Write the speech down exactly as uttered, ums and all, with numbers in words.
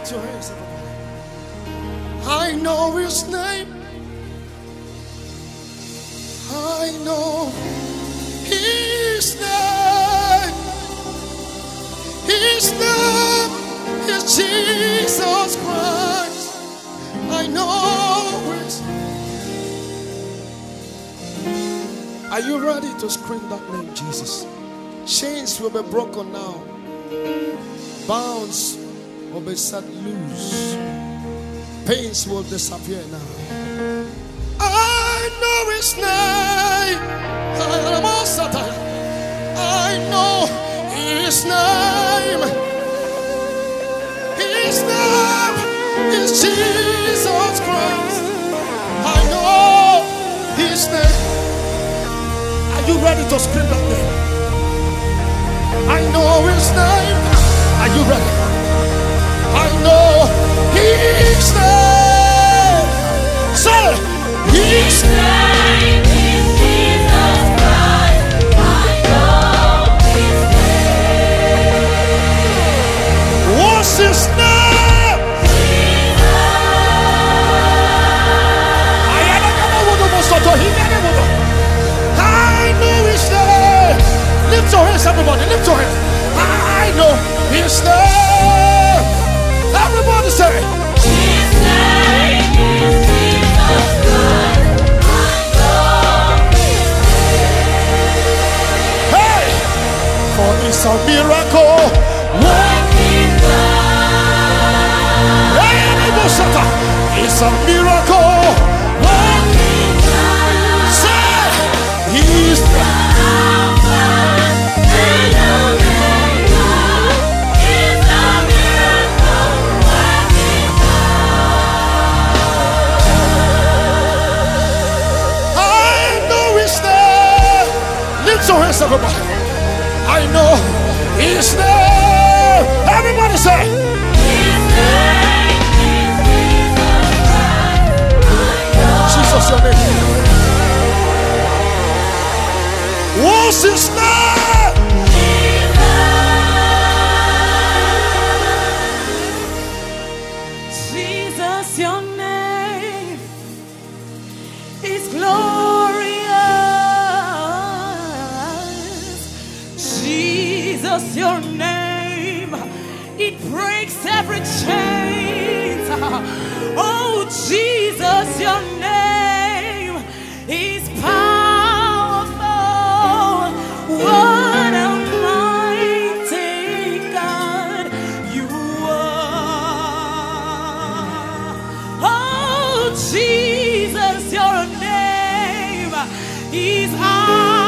Lift your hands, everybody. I know his name. I know his name. His name is Jesus Christ. I know his name. Are you ready to scream that name, Jesus? Chains will be broken now. Bounds will be set loose. Pains will disappear now. I know his name. I know his name. His name is Jesus Christ. I know his name. Are you ready to scream that name? I know his name. Are you ready? I know his name. Say, his name is Jesus Christ. I know his name. What's his name? Jesus. I know his name. Lift your hands, everybody. Lift your hands. I know his name. Everybody say, his name is Jesus Christ. I know his name. Hey, for it's a miracle working God. Hey, it's a miracle working God. Say, he's the Alpha and Omega. He's a miracle working God. I know his name. Lift your hands, everybody. I know his name. Everybody say, his name is Jesus Christ. I know. Jesus, your name. What's his name? Jesus, your name is glorious. Jesus, your name, it breaks every chain. Oh, Jesus, your name is powerful. What a mighty God you are. Oh, Jesus, your name is